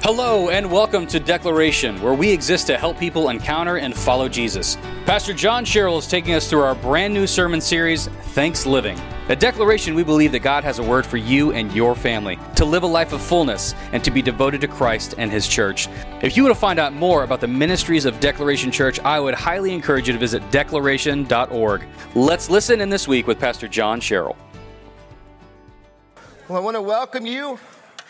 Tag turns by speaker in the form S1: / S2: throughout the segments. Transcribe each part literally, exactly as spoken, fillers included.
S1: Hello and welcome to Declaration, where we exist to help people encounter and follow Jesus. Pastor John Sherrill is taking us through our brand new sermon series, Thanks Living. At Declaration, we believe that God has a word for you and your family, to live a life of fullness and to be devoted to Christ and His church. If you want to find out more about the ministries of Declaration Church, I would highly encourage you to visit declaration dot org. Let's listen in this week with Pastor John Sherrill.
S2: Well, I want to welcome you.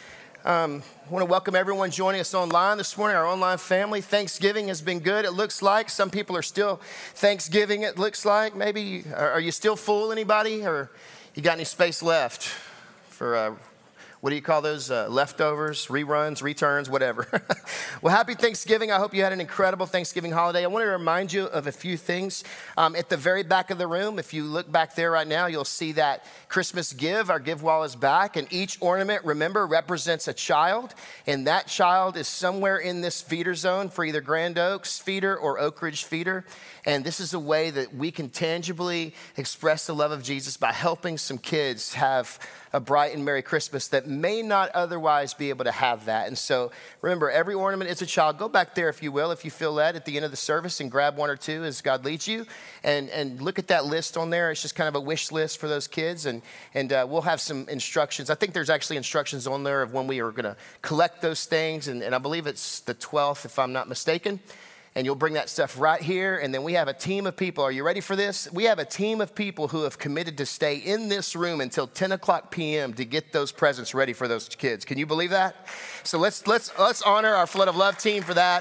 S2: Um, I want to welcome everyone joining us online this morning, our online family. Thanksgiving has been good, it looks like. Some people are still Thanksgiving, it looks like. Maybe, are, are you still full, anybody? Or you got any space left for, uh, what do you call those? Uh, leftovers, reruns, returns, whatever. Well, happy Thanksgiving. I hope you had an incredible Thanksgiving holiday. I want to remind you of a few things. Um, at the very back of the room, if you look back there right now, you'll see that Christmas give. Our give wall is back. And each ornament, remember, represents a child. And that child is somewhere in this feeder zone for either Grand Oaks feeder or Oak Ridge feeder. And this is a way that we can tangibly express the love of Jesus by helping some kids have a bright and Merry Christmas that may not otherwise be able to have that. And so remember, every ornament is a child. Go back there, if you will, if you feel led at the end of the service, and grab one or two as God leads you. And and look at that list on there. It's just kind of a wish list for those kids. And, and uh, we'll have some instructions. I think there's actually instructions on there of when we are going to collect those things. And, and I believe it's the twelfth, if I'm not mistaken. And you'll bring that stuff right here. And then we have a team of people. Are you ready for this? We have a team of people who have committed to stay in this room until ten o'clock p.m. to get those presents ready for those kids. Can you believe that? So let's let's let's honor our Flood of Love team for that.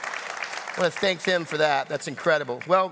S2: I want to thank them for that. That's incredible. Well,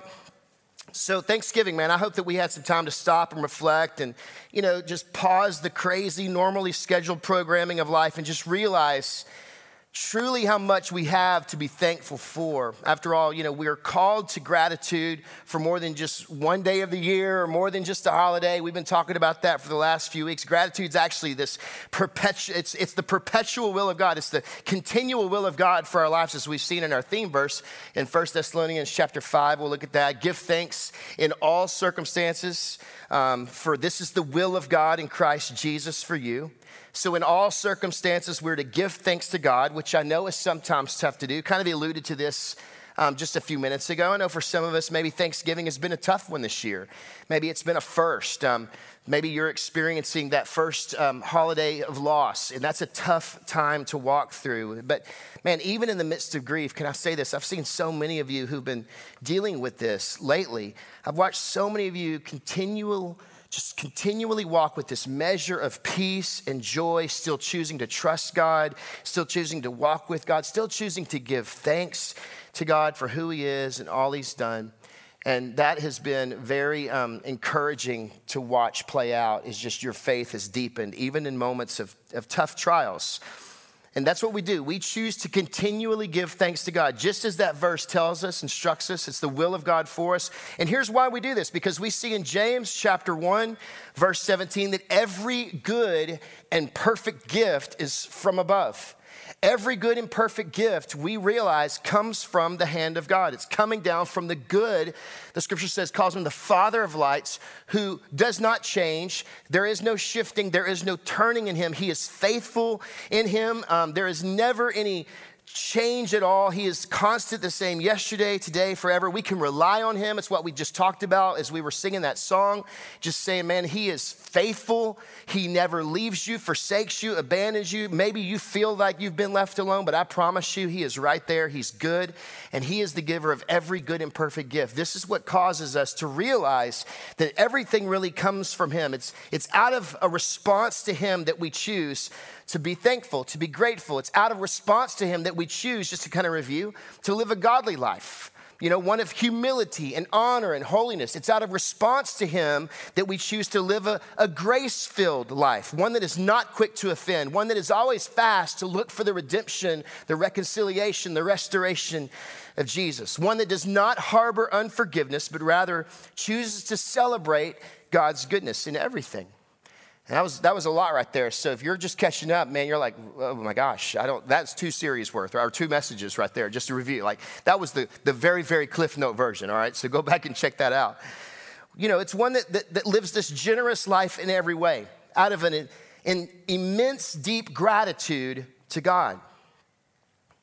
S2: so Thanksgiving, man, I hope that we had some time to stop and reflect and, you know, just pause the crazy, normally scheduled programming of life and just realize truly how much we have to be thankful for. After all, you know, we are called to gratitude for more than just one day of the year or more than just a holiday. We've been talking about that for the last few weeks. Gratitude's actually this perpetual, it's, it's the perpetual will of God. It's the continual will of God for our lives, as we've seen in our theme verse in First Thessalonians chapter five. We'll look at that. Give thanks in all circumstances, um, for this is the will of God in Christ Jesus for you. So in all circumstances, we're to give thanks to God, which I know is sometimes tough to do. Kind of alluded to this um, just a few minutes ago. I know for some of us, maybe Thanksgiving has been a tough one this year. Maybe it's been a first. Um, maybe you're experiencing that first um, holiday of loss, and that's a tough time to walk through. But man, even in the midst of grief, can I say this? I've seen so many of you who've been dealing with this lately. I've watched so many of you continual Just continually walk with this measure of peace and joy, still choosing to trust God, still choosing to walk with God, still choosing to give thanks to God for who He is and all He's done. And that has been very um, encouraging to watch play out, is just your faith has deepened, even in moments of, of tough trials. And that's what we do. We choose to continually give thanks to God. Just as that verse tells us, instructs us, it's the will of God for us. And here's why we do this, because we see in James chapter one, verse seventeen, that every good and perfect gift is from above. Every good and perfect gift, we realize, comes from the hand of God. It's coming down from the good. The scripture says, calls Him the Father of lights, who does not change. There is no shifting. There is no turning in Him. He is faithful in Him. Um, there is never any change at all. He is constant, the same yesterday, today, forever. We can rely on Him. It's what we just talked about as we were singing that song, just saying, man, He is faithful. He never leaves you, forsakes you, abandons you. Maybe you feel like you've been left alone, but I promise you, He is right there. He's good, and He is the giver of every good and perfect gift. This is what causes us to realize that everything really comes from Him. It's, it's out of a response to Him that we choose to be thankful, to be grateful. It's out of response to Him that we choose, just to kind of review, to live a godly life. You know, one of humility and honor and holiness. It's out of response to Him that we choose to live a, a grace-filled life, one that is not quick to offend, one that is always fast to look for the redemption, the reconciliation, the restoration of Jesus, one that does not harbor unforgiveness, but rather chooses to celebrate God's goodness in everything. And that was that was a lot right there. So if you're just catching up, man, you're like, oh my gosh, I don't. That's two series worth, or two messages right there, just to review. Like that was the the very very Cliff Note version. All right, so go back and check that out. You know, it's one that that, that lives this generous life in every way, out of an, an immense, deep gratitude to God.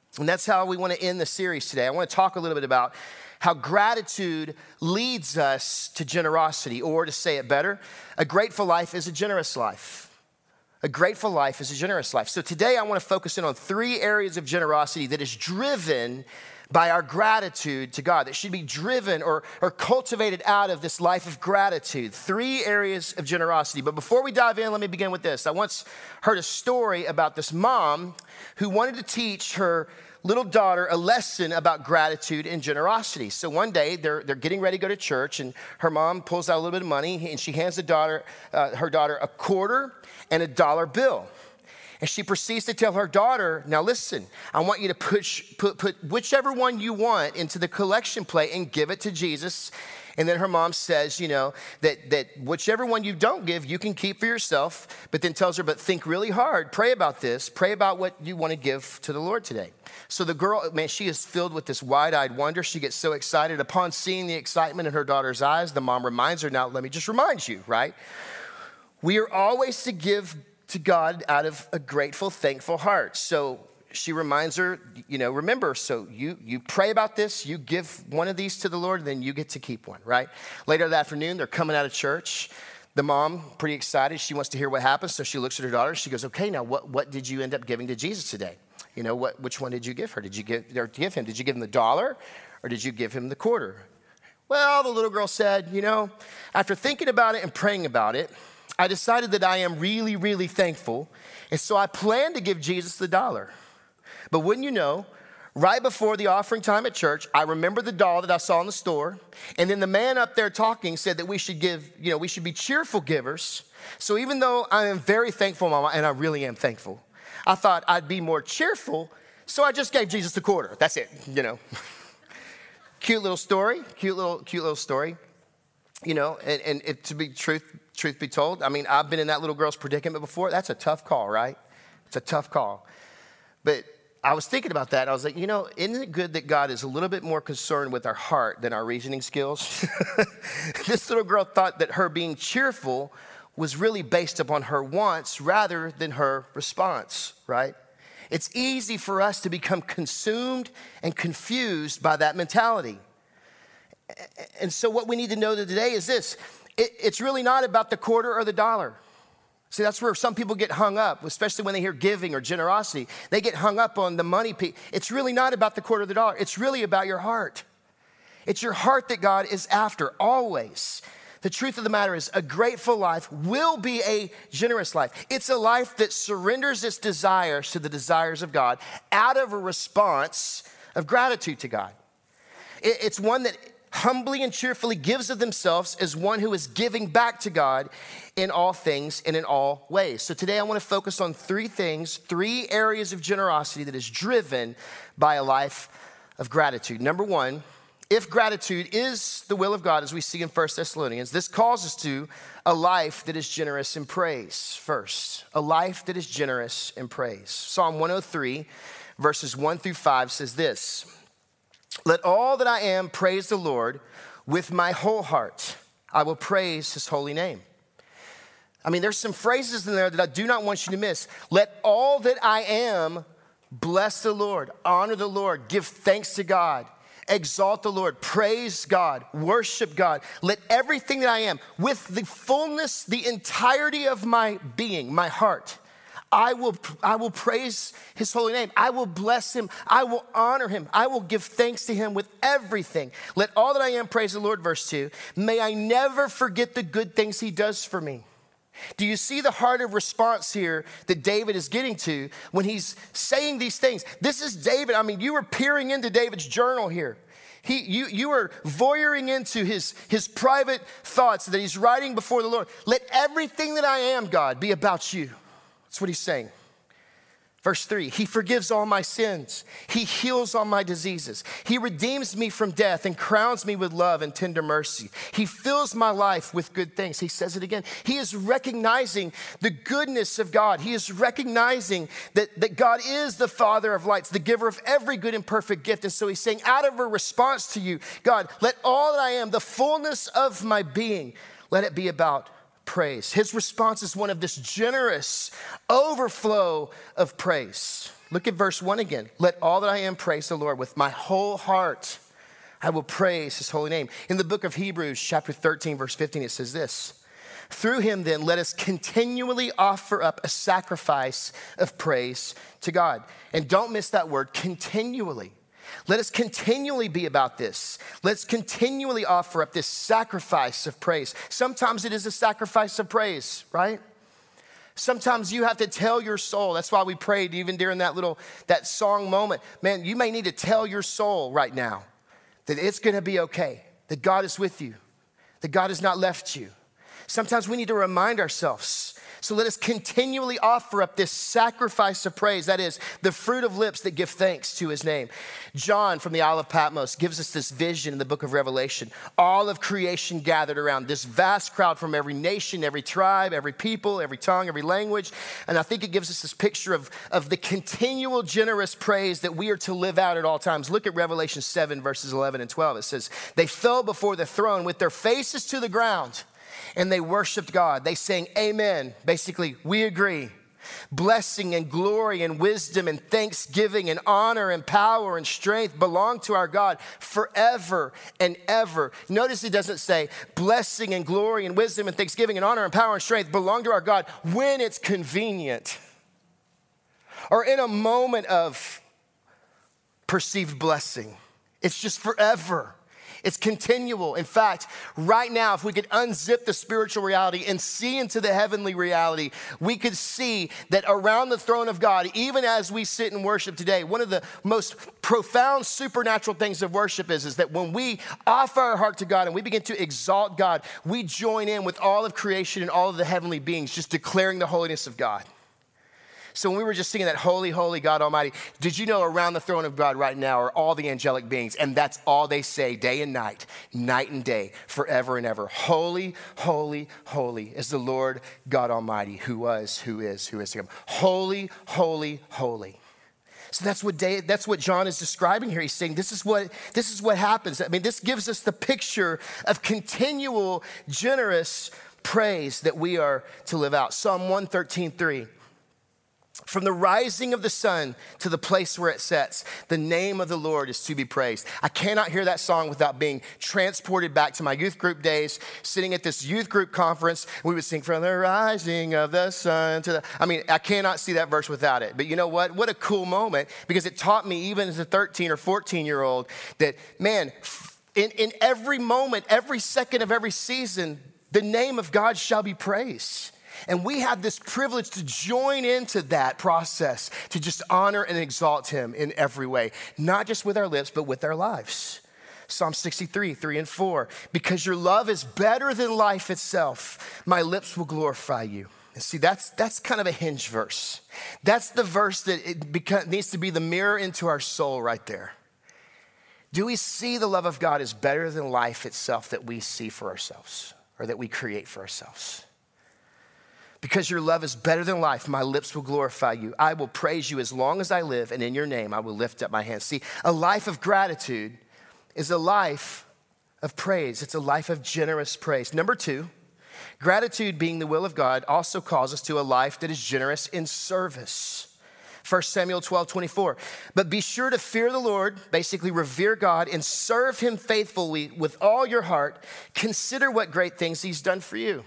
S2: And that's how we want to end the series today. I want to talk a little bit about how gratitude leads us to generosity, or to say it better, a grateful life is a generous life. A grateful life is a generous life. So today I want to focus in on three areas of generosity that is driven by our gratitude to God, that should be driven or, or cultivated out of this life of gratitude. Three areas of generosity. But before we dive in, let me begin with this. I once heard a story about this mom who wanted to teach her little daughter a lesson about gratitude and generosity. So one day they're, they're getting ready to go to church, and her mom pulls out a little bit of money, and she hands the daughter, uh, her daughter a quarter and a dollar bill. And she proceeds to tell her daughter, now listen, I want you to push, put, put whichever one you want into the collection plate and give it to Jesus. And then her mom says, you know, that, that whichever one you don't give, you can keep for yourself, but then tells her, but think really hard, pray about this, pray about what you want to give to the Lord today. So the girl, man, she is filled with this wide-eyed wonder. She gets so excited. Upon seeing the excitement in her daughter's eyes, the mom reminds her, now let me just remind you, right? We are always to give to God out of a grateful, thankful heart. So she reminds her, you know, remember, so you you pray about this, you give one of these to the Lord, then you get to keep one, right? Later that afternoon, they're coming out of church. The mom, pretty excited, she wants to hear what happens, so she looks at her daughter. She goes, okay, now what, what did you end up giving to Jesus today? You know, what? Which one did you give her? Did you give, or give him? Did you give him the dollar, or did you give him the quarter? Well, the little girl said, you know, after thinking about it and praying about it, I decided that I am really, really thankful, and so I plan to give Jesus the dollar. But wouldn't you know, right before the offering time at church, I remembered the doll that I saw in the store, and then the man up there talking said that we should give, you know, we should be cheerful givers. So even though I am very thankful, Mama, and I really am thankful, I thought I'd be more cheerful, so I just gave Jesus the quarter. That's it, you know. Cute little story, cute little, cute little story. You know, and, and it, to be truth, truth be told, I mean, I've been in that little girl's predicament before. That's a tough call, right? It's a tough call. But I was thinking about that. I was like, you know, isn't it good that God is a little bit more concerned with our heart than our reasoning skills? This little girl thought that her being cheerful was really based upon her wants rather than her response, right? It's easy for us to become consumed and confused by that mentality. And so what we need to know today is this. It, it's really not about the quarter or the dollar. See, that's where some people get hung up, especially when they hear giving or generosity. They get hung up on the money piece. It's really not about the quarter or the dollar. It's really about your heart. It's your heart that God is after, always. The truth of the matter is, a grateful life will be a generous life. It's a life that surrenders its desires to the desires of God out of a response of gratitude to God. It, it's one that humbly and cheerfully gives of themselves as one who is giving back to God in all things and in all ways. So today I want to focus on three things, three areas of generosity that is driven by a life of gratitude. Number one, if gratitude is the will of God, as we see in First Thessalonians, this calls us to a life that is generous in praise first. A life that is generous in praise. Psalm one oh three, verses one through five says this: let all that I am praise the Lord with my whole heart. I will praise his holy name. I mean, there's some phrases in there that I do not want you to miss. Let all that I am bless the Lord, honor the Lord, give thanks to God, exalt the Lord, praise God, worship God. Let everything that I am, with the fullness, the entirety of my being, my heart, I will, I will praise his holy name. I will bless him. I will honor him. I will give thanks to him with everything. Let all that I am praise the Lord, verse two. May I never forget the good things he does for me. Do you see the heart of response here that David is getting to when he's saying these things? This is David. I mean, you were peering into David's journal here. He, you, you are voyeuring into his, his private thoughts that he's writing before the Lord. Let everything that I am, God, be about you. That's what he's saying. Verse three, he forgives all my sins. He heals all my diseases. He redeems me from death and crowns me with love and tender mercy. He fills my life with good things. He says it again. He is recognizing the goodness of God. He is recognizing that, that God is the Father of lights, the giver of every good and perfect gift. And so he's saying, out of a response to you, God, let all that I am, the fullness of my being, let it be about praise. His response is one of this generous overflow of praise. Look at verse one again. Let all that I am praise the Lord. With my whole heart, I will praise his holy name. In the book of Hebrews, chapter thirteen, verse fifteen, it says this. Through him, then, let us continually offer up a sacrifice of praise to God. And don't miss that word, continually. Let us continually be about this. Let's continually offer up this sacrifice of praise. Sometimes it is a sacrifice of praise, right? Sometimes you have to tell your soul. That's why we prayed even during that little, that song moment. Man, you may need to tell your soul right now that it's gonna be okay, that God is with you, that God has not left you. Sometimes we need to remind ourselves. So let us continually offer up this sacrifice of praise. That is the fruit of lips that give thanks to his name. John from the Isle of Patmos gives us this vision in the book of Revelation. All of creation gathered around this vast crowd from every nation, every tribe, every people, every tongue, every language. And I think it gives us this picture of, of the continual generous praise that we are to live out at all times. Look at Revelation seven, verses eleven and twelve. It says, they fell before the throne with their faces to the ground. And they worshiped God. They sang, amen. Basically, we agree. Blessing and glory and wisdom and thanksgiving and honor and power and strength belong to our God forever and ever. Notice it doesn't say blessing and glory and wisdom and thanksgiving and honor and power and strength belong to our God when it's convenient or in a moment of perceived blessing. It's just forever. It's continual. In fact, right now, if we could unzip the spiritual reality and see into the heavenly reality, we could see that around the throne of God, even as we sit and worship today, one of the most profound supernatural things of worship is, is that when we offer our heart to God and we begin to exalt God, we join in with all of creation and all of the heavenly beings, just declaring the holiness of God. So when we were just singing that holy, holy God Almighty, did you know around the throne of God right now are all the angelic beings, and that's all they say day and night, night and day, forever and ever. Holy, holy, holy is the Lord God Almighty, who was, who is, who is to come. Holy, holy, holy. So that's what Day, that's what John is describing here. He's saying this is what this is what happens. I mean, this gives us the picture of continual, generous praise that we are to live out. Psalm one thirteen, three. From the rising of the sun to the place where it sets, the name of the Lord is to be praised. I cannot hear that song without being transported back to my youth group days, sitting at this youth group conference. We would sing from the rising of the sun to the, I mean, I cannot see that verse without it. But you know what? What a cool moment, because it taught me even as a thirteen or fourteen year old that, man, in, in every moment, every second of every season, the name of God shall be praised. And we have this privilege to join into that process, to just honor and exalt him in every way, not just with our lips, but with our lives. Psalm sixty-three, three and four, because your love is better than life itself, my lips will glorify you. And see, that's that's kind of a hinge verse. That's the verse that it beca- needs to be the mirror into our soul right there. Do we see the love of God as better than life itself that we see for ourselves or that we create for ourselves? Because your love is better than life, my lips will glorify you. I will praise you as long as I live, and in your name I will lift up my hands. See, a life of gratitude is a life of praise. It's a life of generous praise. Number two, gratitude being the will of God also calls us to a life that is generous in service. First Samuel twelve, twenty-four. But be sure to fear the Lord, basically revere God, and serve him faithfully with all your heart. Consider what great things he's done for you.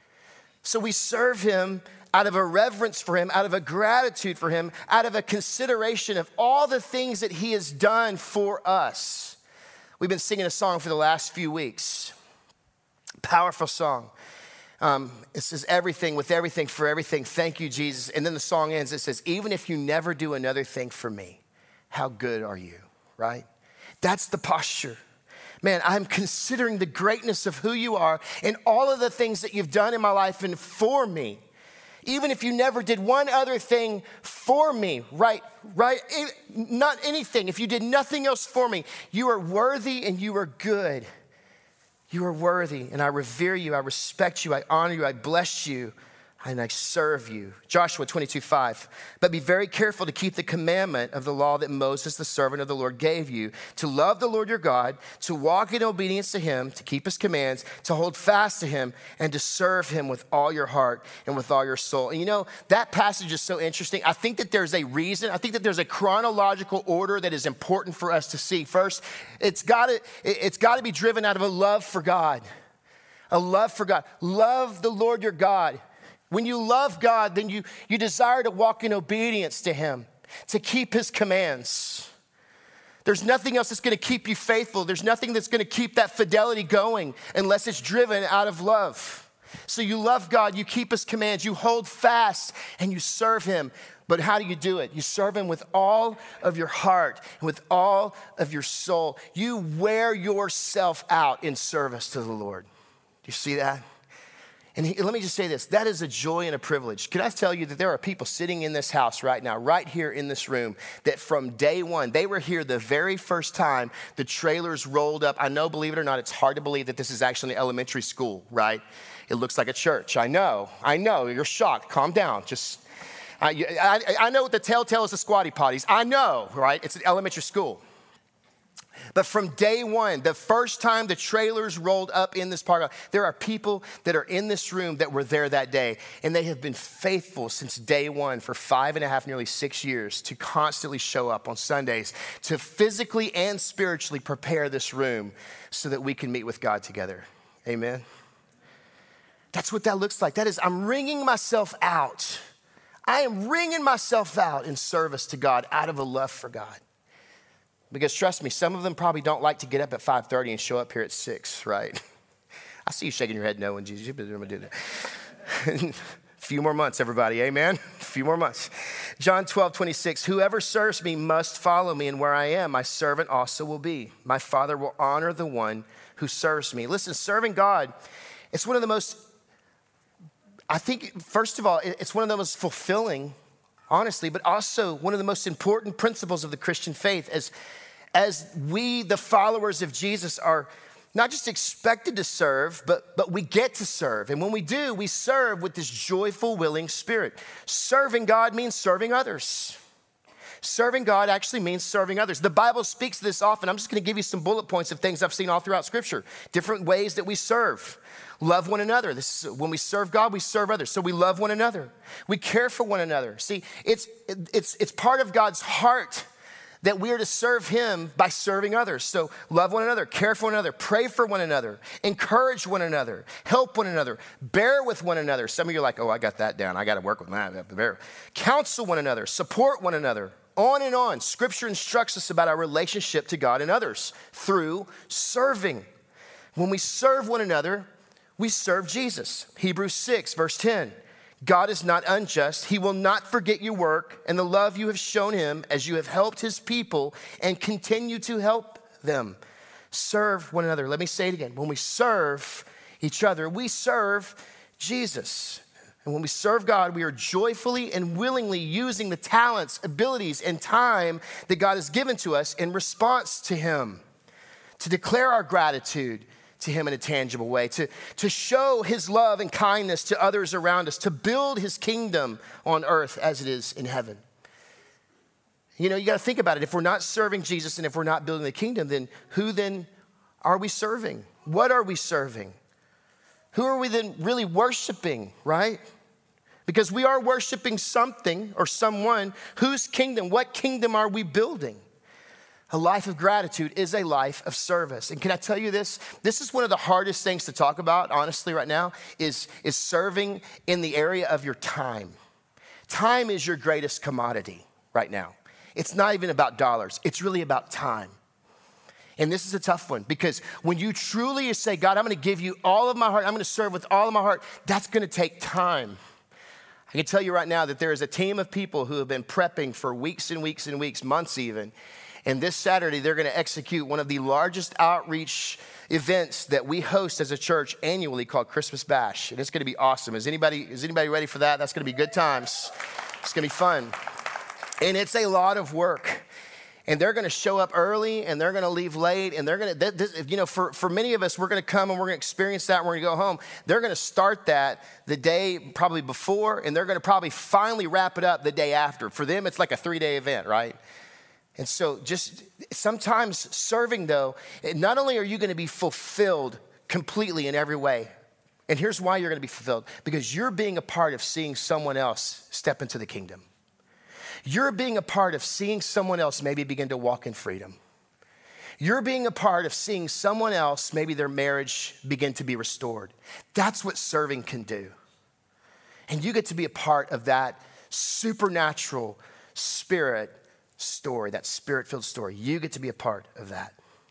S2: So we serve him out of a reverence for him, out of a gratitude for him, out of a consideration of all the things that he has done for us. We've been singing a song for the last few weeks. Powerful song. Um, it says everything with everything for everything. Thank you, Jesus. And then the song ends. It says, even if you never do another thing for me, how good are you, right? That's the posture. Man, I'm considering the greatness of who you are and all of the things that you've done in my life and for me. Even if you never did one other thing for me, right? Right? Not anything. If you did nothing else for me, you are worthy and you are good. You are worthy, and I revere you. I respect you. I honor you. I bless you. and I serve you. Joshua twenty-two five. But be very careful to keep the commandment of the law that Moses, the servant of the Lord, gave you, to love the Lord your God, to walk in obedience to him, to keep his commands, to hold fast to him, and to serve him with all your heart and with all your soul. And you know, that passage is so interesting. I think that there's a reason. I think that there's a chronological order that is important for us to see. First, it's got to, it's got to be driven out of a love for God. A love for God. Love the Lord your God. When you love God, then you, you desire to walk in obedience to him, to keep his commands. There's nothing else that's going to keep you faithful. There's nothing that's going to keep that fidelity going unless it's driven out of love. So you love God, you keep his commands, you hold fast, and you serve him. But how do you do it? You serve him with all of your heart and with all of your soul. You wear yourself out in service to the Lord. Do you see that? And he, let me just say this, that is a joy and a privilege. Can I tell you that there are people sitting in this house right now, right here in this room, that from day one, they were here the very first time the trailers rolled up. I know, believe it or not, it's hard to believe that this is actually an elementary school, right? It looks like a church. I know, I know, you're shocked. Calm down, just, I, I, I know what the telltale is the squatty potties. I know, right? It's an elementary school. But from day one, the first time the trailers rolled up in this park, there are people that are in this room that were there that day. And they have been faithful since day one for five and a half, nearly six years to constantly show up on Sundays, to physically and spiritually prepare this room so that we can meet with God together. Amen. That's what that looks like. That is, I'm wringing myself out. I am wringing myself out in service to God out of a love for God. Because trust me, some of them probably don't like to get up at five thirty and show up here at six, right? I see you shaking your head no, and Jesus, you've been doing that. A few more months, everybody, amen? A few more months. John twelve twenty-six, whoever serves me must follow me, and where I am, my servant also will be. My Father will honor the one who serves me. Listen, serving God, it's one of the most, I think, first of all, it's one of the most fulfilling, honestly, but also one of the most important principles of the Christian faith as, as we, the followers of Jesus, are not just expected to serve, but, but we get to serve. And when we do, we serve with this joyful, willing spirit. Serving God means serving others. Serving God actually means serving others. The Bible speaks to this often. I'm just going to give you some bullet points of things I've seen all throughout Scripture. Different ways that we serve. Love one another. This is, when we serve God, we serve others. So we love one another. We care for one another. See, it's, it's, it's part of God's heart that we are to serve him by serving others. So love one another, care for one another, pray for one another, encourage one another, help one another, bear with one another. Some of you are like, oh, I got that down. I got to work with that. Bear. Counsel one another, support one another. On and on. Scripture instructs us about our relationship to God and others through serving. When we serve one another, we serve Jesus. Hebrews six, verse ten. God is not unjust. He will not forget your work and the love you have shown him as you have helped his people and continue to help them. Serve one another. Let me say it again. When we serve each other, we serve Jesus. And when we serve God, we are joyfully and willingly using the talents, abilities, and time that God has given to us in response to him, to declare our gratitude to him in a tangible way, to, to show his love and kindness to others around us, to build his kingdom on earth as it is in heaven. You know, you got to think about it. If we're not serving Jesus and if we're not building the kingdom, then who then are we serving? What are we serving? Who are we then really worshiping, right? Because we are worshiping something or someone. Whose kingdom? What kingdom are we building? A life of gratitude is a life of service. And can I tell you this? This is one of the hardest things to talk about, honestly, right now, is, is serving in the area of your time. Time is your greatest commodity right now. It's not even about dollars. It's really about time. And this is a tough one because when you truly say, God, I'm going to give you all of my heart. I'm going to serve with all of my heart. That's going to take time. I can tell you right now that there is a team of people who have been prepping for weeks and weeks and weeks, months even. And this Saturday, they're going to execute one of the largest outreach events that we host as a church annually called Christmas Bash. And it's going to be awesome. Is anybody, is anybody ready for that? That's going to be good times. It's going to be fun. And it's a lot of work. And they're going to show up early and they're going to leave late. And they're going to, you know, for, for many of us, we're going to come and we're going to experience that and we're going to go home. They're going to start that the day probably before, and they're going to probably finally wrap it up the day after. For them, it's like a three-day event, right? And so just sometimes serving, though, not only are you going to be fulfilled completely in every way, and here's why you're going to be fulfilled, because you're being a part of seeing someone else step into the kingdom. You're being a part of seeing someone else maybe begin to walk in freedom. You're being a part of seeing someone else, maybe their marriage begin to be restored. That's what serving can do. And you get to be a part of that supernatural spirit story, that spirit-filled story. You get to be a part of that.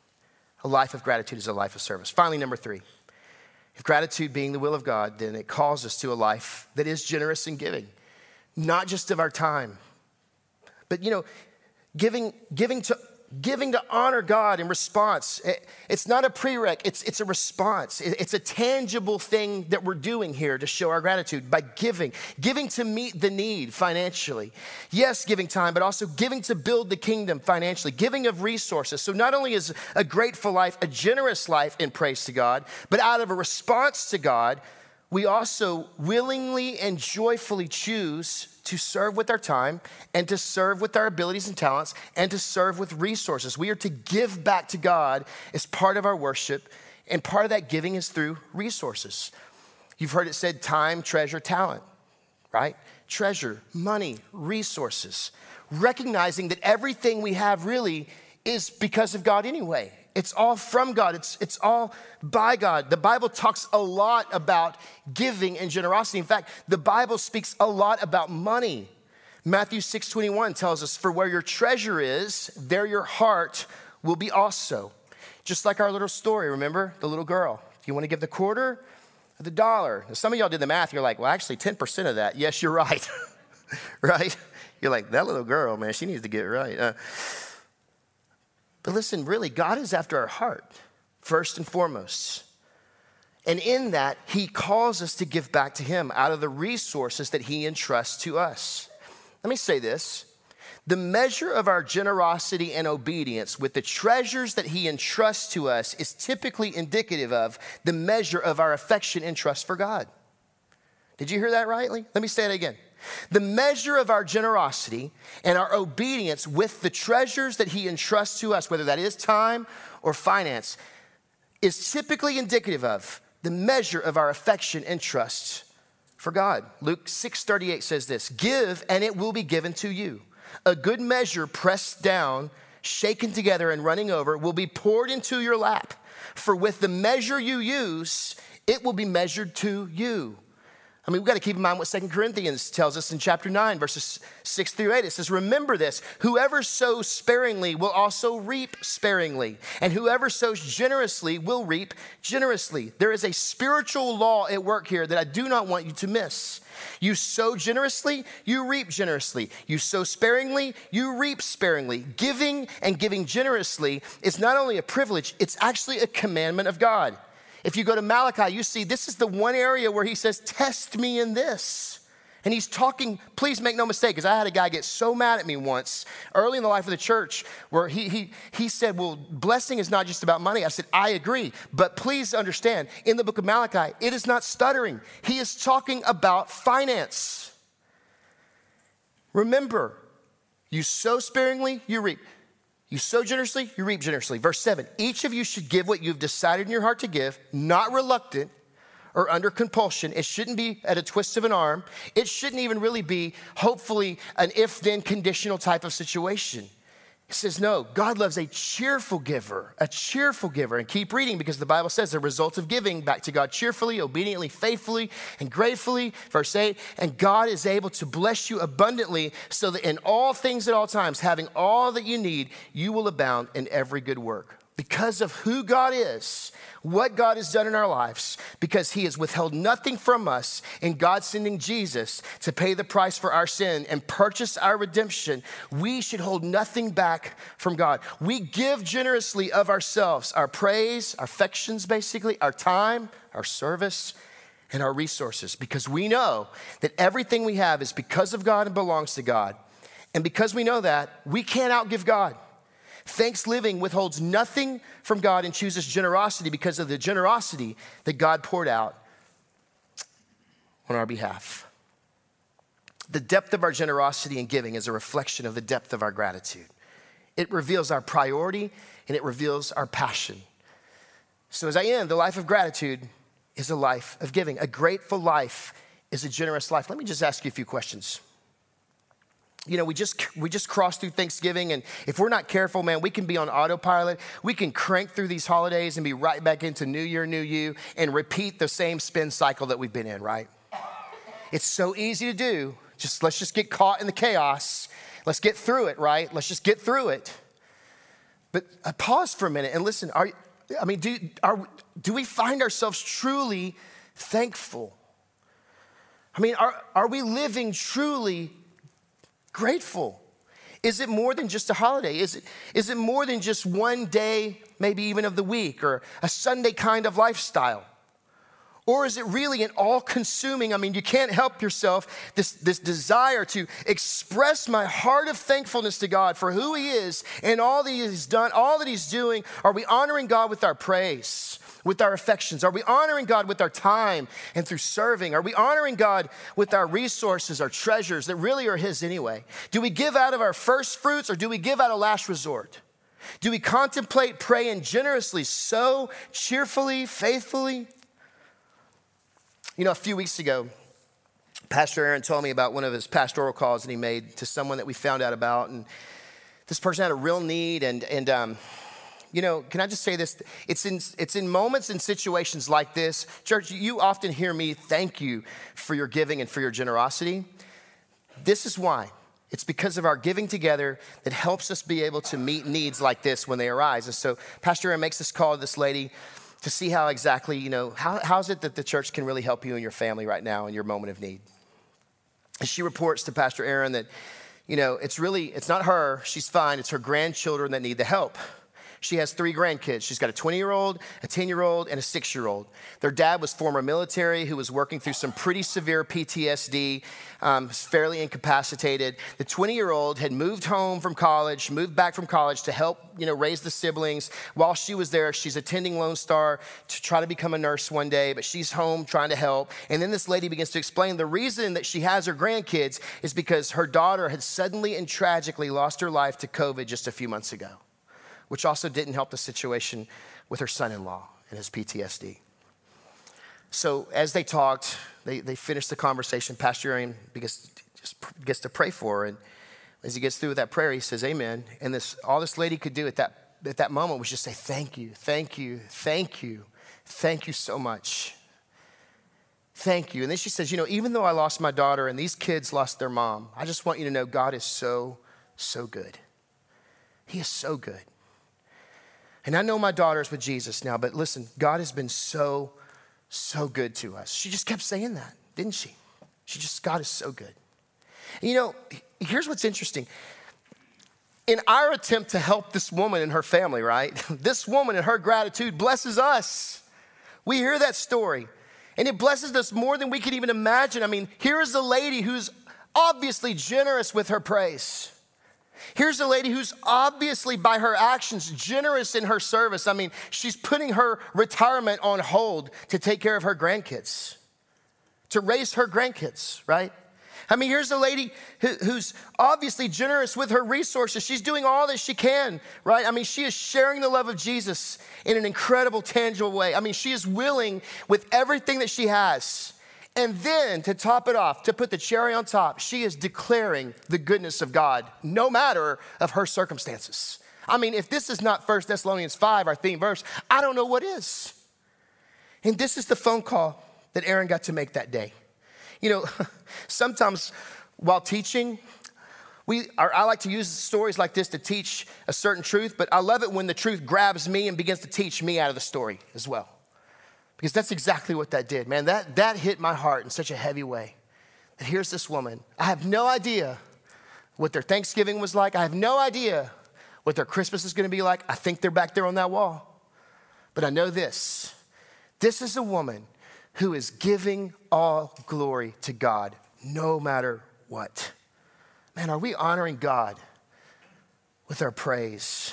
S2: A life of gratitude is a life of service. Finally, number three, if gratitude being the will of God, then it calls us to a life that is generous in giving, not just of our time, but, you know, giving, giving to giving to honor God in response. It, it's not a prereq, it's, it's a response. It, it's a tangible thing that we're doing here to show our gratitude by giving. Giving to meet the need financially. Yes, giving time, but also giving to build the kingdom financially. Giving of resources. So not only is a grateful life a generous life in praise to God, but out of a response to God, we also willingly and joyfully choose to serve with our time and to serve with our abilities and talents and to serve with resources. We are to give back to God as part of our worship, and part of that giving is through resources. You've heard it said time, treasure, talent, right? Treasure, money, resources. Recognizing that everything we have really is because of God anyway. It's all from God. It's, it's all by God. The Bible talks a lot about giving and generosity. In fact, the Bible speaks a lot about money. Matthew six twenty-one tells us, for where your treasure is, there your heart will be also. Just like our little story, remember? The little girl. Do you want to give the quarter or the dollar? Now, some of y'all did the math. You're like, well, actually, ten percent of that. Yes, you're right. Right? You're like, that little girl, man, she needs to get it right. Uh, But listen, really, God is after our heart, first and foremost. And in that, he calls us to give back to him out of the resources that he entrusts to us. Let me say this. The measure of our generosity and obedience with the treasures that he entrusts to us is typically indicative of the measure of our affection and trust for God. Did you hear that rightly? Let me say it again. The measure of our generosity and our obedience with the treasures that he entrusts to us, whether that is time or finance, is typically indicative of the measure of our affection and trust for God. Luke six thirty-eight says this, give and it will be given to you. A good measure pressed down, shaken together and running over will be poured into your lap. For with the measure you use, it will be measured to you. I mean, we've got to keep in mind what Second Corinthians tells us in chapter nine, verses six through eight. It says, remember this, whoever sows sparingly will also reap sparingly, and whoever sows generously will reap generously. There is a spiritual law at work here that I do not want you to miss. You sow generously, you reap generously. You sow sparingly, you reap sparingly. Giving and giving generously is not only a privilege, it's actually a commandment of God. If you go to Malachi, you see this is the one area where he says, test me in this. And he's talking, please make no mistake, because I had a guy get so mad at me once early in the life of the church where he, he, he said, well, blessing is not just about money. I said, I agree. But please understand, in the book of Malachi, it is not stuttering. He is talking about finance. Remember, you sow sparingly, you reap. You sow generously, you reap generously. Verse seven, each of you should give what you've decided in your heart to give, not reluctant or under compulsion. It shouldn't be at a twist of an arm. It shouldn't even really be, hopefully, an if-then conditional type of situation. It says, no, God loves a cheerful giver, a cheerful giver. And keep reading because the Bible says the result of giving back to God cheerfully, obediently, faithfully, and gratefully. Verse eight, and God is able to bless you abundantly so that in all things at all times, having all that you need, you will abound in every good work. Because of who God is, what God has done in our lives, because he has withheld nothing from us in God sending Jesus to pay the price for our sin and purchase our redemption, we should hold nothing back from God. We give generously of ourselves, our praise, our affections basically, our time, our service, and our resources, because we know that everything we have is because of God and belongs to God. And because we know that, we can't outgive God. Thanks living withholds nothing from God and chooses generosity because of the generosity that God poured out on our behalf. The depth of our generosity and giving is a reflection of the depth of our gratitude. It reveals our priority and it reveals our passion. So as I end, the life of gratitude is a life of giving. A grateful life is a generous life. Let me just ask you a few questions. You know, we just we just crossed through Thanksgiving, and if we're not careful, man, we can be on autopilot. We can crank through these holidays and be right back into New Year, New You, and repeat the same spin cycle that we've been in, right? It's so easy to do. Just let's just get caught in the chaos. Let's get through it, right? Let's just get through it. But uh, pause for a minute and listen. Are I mean, do are do we find ourselves truly thankful? I mean, are are we living truly grateful? Is it more than just a holiday? Is it, is it more than just one day, maybe even of the week, or a Sunday kind of lifestyle? Or is it really an all-consuming, I mean, you can't help yourself, this, this desire to express my heart of thankfulness to God for who he is and all that he's done, all that he's doing? Are we honoring God with our praise, with our affections? Are we honoring God with our time and through serving? Are we honoring God with our resources, our treasures that really are his anyway? Do we give out of our first fruits or do we give out of last resort? Do we contemplate, pray, and generously sow cheerfully, faithfully? You know, a few weeks ago, Pastor Aaron told me about one of his pastoral calls that he made to someone that we found out about. And this person had a real need. And, and um, you know, can I just say this? It's in, it's in moments and situations like this. Church, you often hear me thank you for your giving and for your generosity. This is why. It's because of our giving together that helps us be able to meet needs like this when they arise. And so Pastor Aaron makes this call to this lady to see how exactly, you know, how, how is it that the church can really help you and your family right now in your moment of need? And she reports to Pastor Aaron that, you know, it's really, it's not her, she's fine, it's her grandchildren that need the help. She has three grandkids. She's got a twenty-year-old, a ten-year-old, and a six-year-old. Their dad was former military who was working through some pretty severe P T S D, um, fairly incapacitated. The twenty-year-old had moved home from college, moved back from college to help, you know, raise the siblings. While she was there, she's attending Lone Star to try to become a nurse one day, but she's home trying to help. And then this lady begins to explain the reason that she has her grandkids is because her daughter had suddenly and tragically lost her life to COVID just a few months ago, which also didn't help the situation with her son-in-law and his P T S D. So as they talked, they, they finished the conversation. Pastor Aaron begins, just gets to pray for her. And as he gets through with that prayer, he says, amen. And this all this lady could do at that, at that moment was just say, thank you, thank you, thank you, thank you so much. Thank you. And then she says, you know, even though I lost my daughter and these kids lost their mom, I just want you to know God is so, so good. He is so good. And I know my daughter's with Jesus now, but listen, God has been so, so good to us. She just kept saying that, didn't she? She just, God is so good. And you know, here's what's interesting. In our attempt to help this woman and her family, right? This woman and her gratitude blesses us. We hear that story, and it blesses us more than we can even imagine. I mean, here is a lady who's obviously generous with her praise. Here's a lady who's obviously, by her actions, generous in her service. I mean, she's putting her retirement on hold to take care of her grandkids, to raise her grandkids, right? I mean, here's a lady who, who's obviously generous with her resources. She's doing all that she can, right? I mean, she is sharing the love of Jesus in an incredible, tangible way. I mean, she is willing with everything that she has. And then to top it off, to put the cherry on top, she is declaring the goodness of God, no matter of her circumstances. I mean, if this is not First Thessalonians five, our theme verse, I don't know what is. And this is the phone call that Aaron got to make that day. You know, sometimes while teaching, we are, I like to use stories like this to teach a certain truth, but I love it when the truth grabs me and begins to teach me out of the story as well. Because that's exactly what that did, man. That, that hit my heart in such a heavy way. That here's this woman. I have no idea what their Thanksgiving was like. I have no idea what their Christmas is going to be like. I think they're back there on that wall. But I know this. This is a woman who is giving all glory to God, no matter what. Man, are we honoring God with our praise?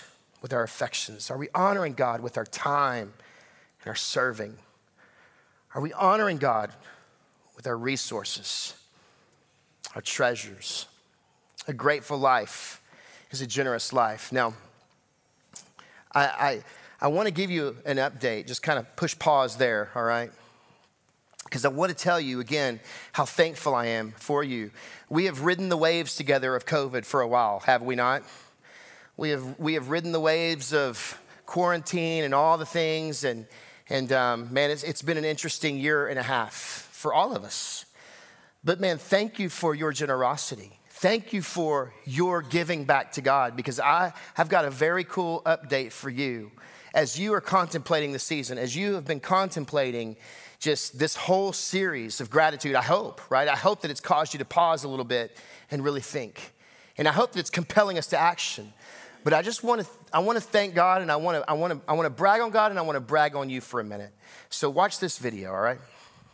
S2: with our affections? Are we honoring God with our time and our serving? Are we honoring God with our resources, our treasures? A grateful life is a generous life. Now, I, I, I want to give you an update, just kind of push pause there, all right? Because I want to tell you again how thankful I am for you. We have ridden the waves together of COVID for a while, have we not? We have we have ridden the waves of quarantine and all the things, and and um, man, it's, it's been an interesting year and a half for all of us. But man, thank you for your generosity. Thank you for your giving back to God, because I have got a very cool update for you as you are contemplating the season, as you have been contemplating just this whole series of gratitude. I hope, right? I hope that it's caused you to pause a little bit and really think. And I hope that it's compelling us to action. But I just want to I want to thank God, and I want to I want to I want to brag on God, and I want to brag on you for a minute. So watch this video, all right?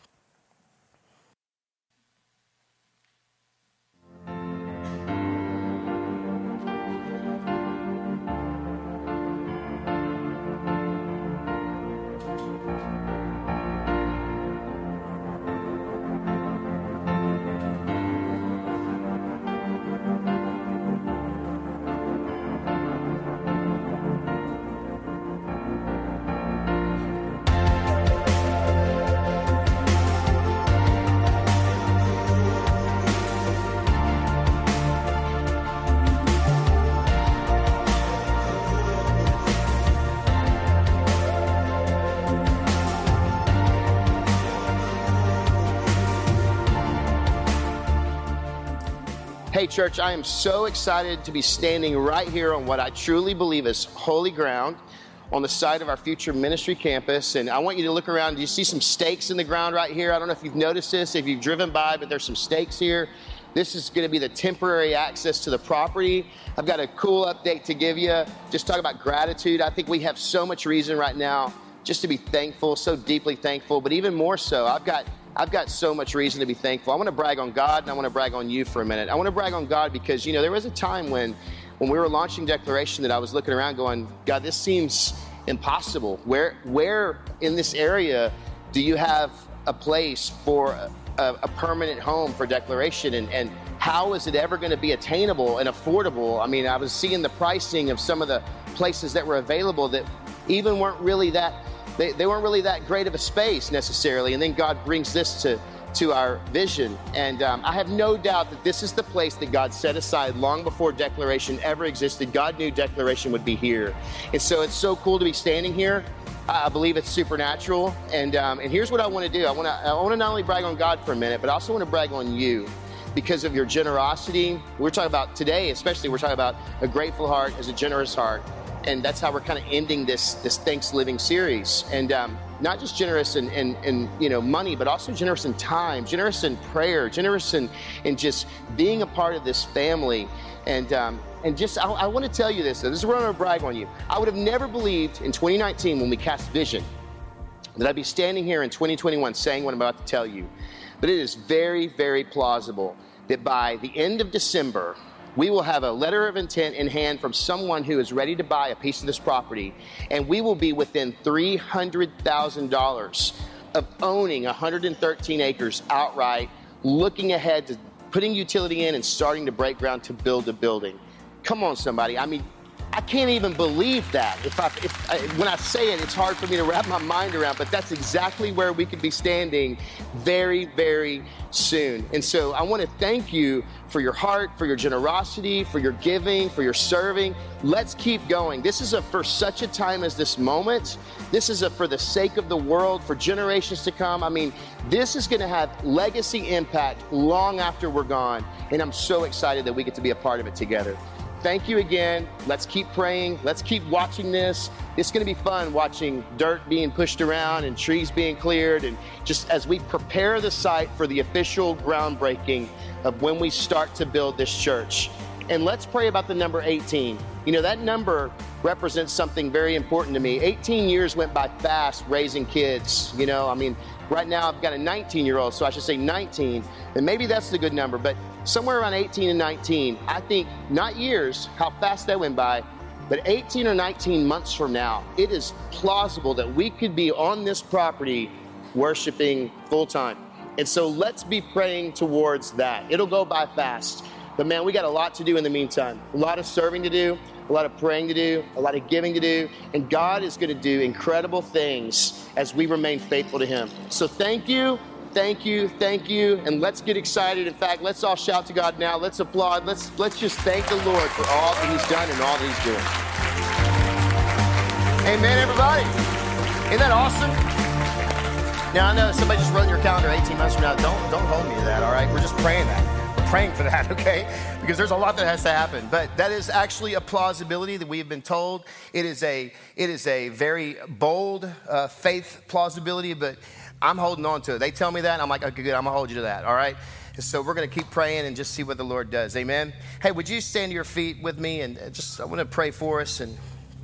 S2: Hey church, I am so excited to be standing right here on what I truly believe is holy ground on the side of our future ministry campus. And I want you to look around. Do you see some stakes in the ground right here? I don't know if you've noticed this, if you've driven by, but there's some stakes here. This is going to be the temporary access to the property. I've got a cool update to give you. Just talk about gratitude. I think we have so much reason right now just to be thankful, so deeply thankful, but even more so, I've got I've got so much reason to be thankful. I want to brag on God, and I want to brag on you for a minute. I want to brag on God because, you know, there was a time when, when we were launching Declaration that I was looking around going, God, this seems impossible. Where, where in this area do you have a place for a, a permanent home for Declaration? And, and how is it ever going to be attainable and affordable? I mean, I was seeing the pricing of some of the places that were available that even weren't really that They, they weren't really that great of a space necessarily. And then God brings this to, to our vision. And um, I have no doubt that this is the place that God set aside long before Declaration ever existed. God knew Declaration would be here. And so it's so cool to be standing here. I believe it's supernatural. And um, and here's what I want to do. I want to I want to not only brag on God for a minute, but I also want to brag on you because of your generosity. We're talking about today, especially we're talking about a grateful heart as a generous heart. And that's how we're kind of ending this this Thanksgiving series. And um, not just generous in, in, in you know money, but also generous in time, generous in prayer, generous in, in just being a part of this family. And um, and just, I, I want to tell you this, this is where I'm going to brag on you. I would have never believed in twenty nineteen when we cast vision that I'd be standing here in twenty twenty-one saying what I'm about to tell you. But it is very, very plausible that by the end of December, we will have a letter of intent in hand from someone who is ready to buy a piece of this property, and we will be within three hundred thousand dollars of owning one hundred thirteen acres outright, looking ahead to putting utility in and starting to break ground to build a building. Come on, somebody. I mean, I can't even believe that. If I, if I, when I say it, it's hard for me to wrap my mind around, but that's exactly where we could be standing very, very soon. And so I want to thank you for your heart, for your generosity, for your giving, for your serving. Let's keep going. This is a for such a time as this moment. This is a for the sake of the world, for generations to come. I mean, this is going to have legacy impact long after we're gone. And I'm so excited that we get to be a part of it together. Thank you again. Let's keep praying. Let's keep watching this. It's going to be fun watching dirt being pushed around and trees being cleared, and just as we prepare the site for the official groundbreaking of when we start to build this church. And let's pray about the number eighteen. You know, that number represents something very important to me. eighteen years went by fast raising kids. You know, I mean, right now I've got a nineteen-year-old, so I should say nineteen, and maybe that's the good number, but somewhere around eighteen and nineteen, I think, not years, how fast that went by, But eighteen or nineteen months from now, it is plausible that we could be on this property worshiping full time. And so let's be praying towards that. It'll go by fast. But man, we got a lot to do in the meantime. A lot of serving to do, a lot of praying to do, a lot of giving to do. And God is going to do incredible things as we remain faithful to him. So thank you, thank you, thank you. And let's get excited. In fact, let's all shout to God now. Let's applaud. Let's, let's just thank the Lord for all that he's done and all that he's doing. Amen, everybody. Isn't that awesome? Now, I know somebody just wrote in your calendar eighteen months from now. Don't, don't hold me to that, all right? We're just praying that. We're praying for that, okay? Because there's a lot that has to happen. But that is actually a plausibility that we have been told. It is a, it is a very bold uh, faith plausibility, but I'm holding on to it. They tell me that, and I'm like, okay, good, I'm going to hold you to that, all right? And so we're going to keep praying and just see what the Lord does, amen? Hey, would you stand to your feet with me? And just, I want to pray for us, and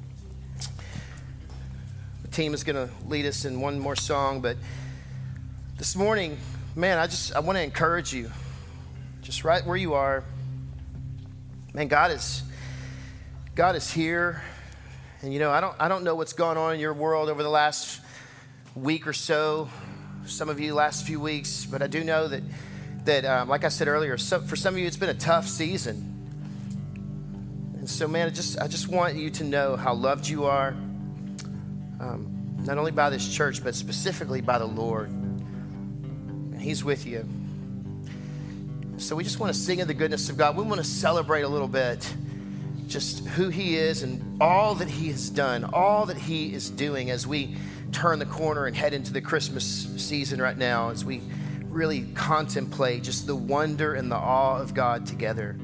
S2: team is going to lead us in one more song. But this morning, man, I just I want to encourage you, just right where you are. Man, God is God is here, and you know I don't I don't know what's gone on in your world over the last week or so. Some of you last few weeks, but I do know that that um, like I said earlier, some, for some of you it's been a tough season. And so, man, I just I just want you to know how loved you are. Um, not only by this church, but specifically by the Lord. And he's with you. So we just want to sing of the goodness of God. We want to celebrate a little bit just who he is and all that he has done, all that he is doing as we turn the corner and head into the Christmas season right now, as we really contemplate just the wonder and the awe of God together.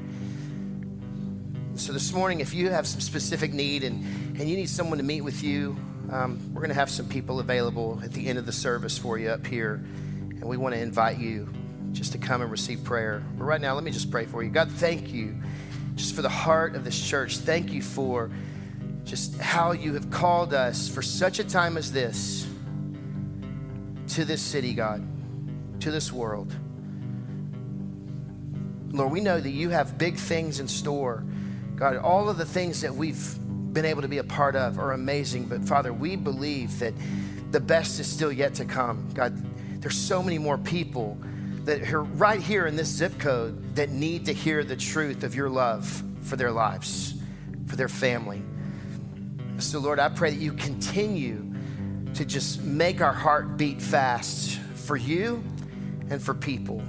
S2: So this morning, if you have some specific need and, and you need someone to meet with you, Um, we're going to have some people available at the end of the service for you up here. And we want to invite you just to come and receive prayer. But right now, let me just pray for you. God, thank you just for the heart of this church. Thank you for just how you have called us for such a time as this to this city, God, to this world. Lord, we know that you have big things in store. God, all of the things that we've been able to be a part of are amazing. But Father, we believe that the best is still yet to come. God, there's so many more people that are right here in this zip code that need to hear the truth of your love for their lives, for their family. So Lord, I pray that you continue to just make our heart beat fast for you and for people.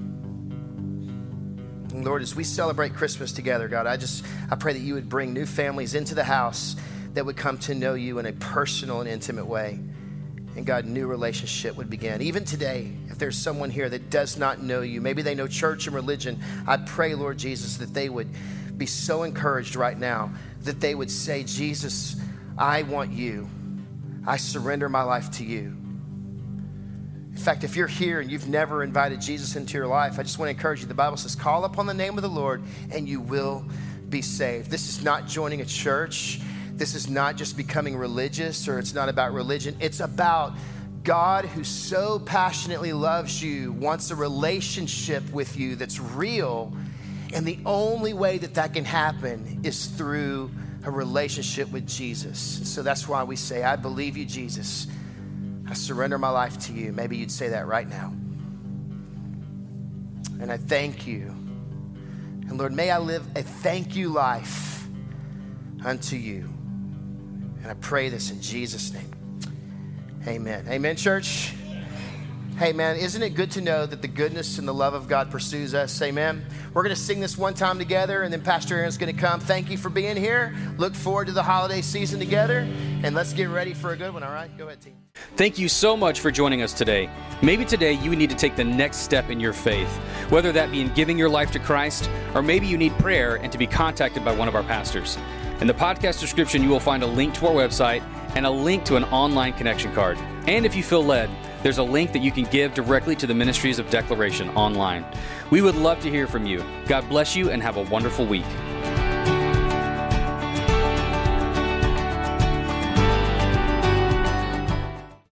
S2: And Lord, as we celebrate Christmas together, God, I just, I pray that you would bring new families into the house that would come to know you in a personal and intimate way. And God, new relationship would begin. Even today, if there's someone here that does not know you, maybe they know church and religion, I pray, Lord Jesus, that they would be so encouraged right now that they would say, Jesus, I want you. I surrender my life to you. In fact, if you're here and you've never invited Jesus into your life, I just want to encourage you. The Bible says, call upon the name of the Lord and you will be saved. This is not joining a church. This is not just becoming religious, or it's not about religion. It's about God who so passionately loves you, wants a relationship with you that's real. And the only way that that can happen is through a relationship with Jesus. So that's why we say, I believe you, Jesus. I surrender my life to you. Maybe you'd say that right now. And I thank you. And Lord, may I live a thank you life unto you. And I pray this in Jesus' name. Amen. Amen, church. Hey, man, isn't it good to know that the goodness and the love of God pursues us? Amen. We're going to sing this one time together, and then Pastor Aaron's going to come. Thank you for being here. Look forward to the holiday season together, and let's get ready for a good one, all right? Go ahead, team.
S1: Thank you so much for joining us today. Maybe today you need to take the next step in your faith, whether that be in giving your life to Christ, or maybe you need prayer and to be contacted by one of our pastors. In the podcast description, you will find a link to our website and a link to an online connection card. And if you feel led, there's a link that you can give directly to the Ministries of Declaration online. We would love to hear from you. God bless you and have a wonderful week.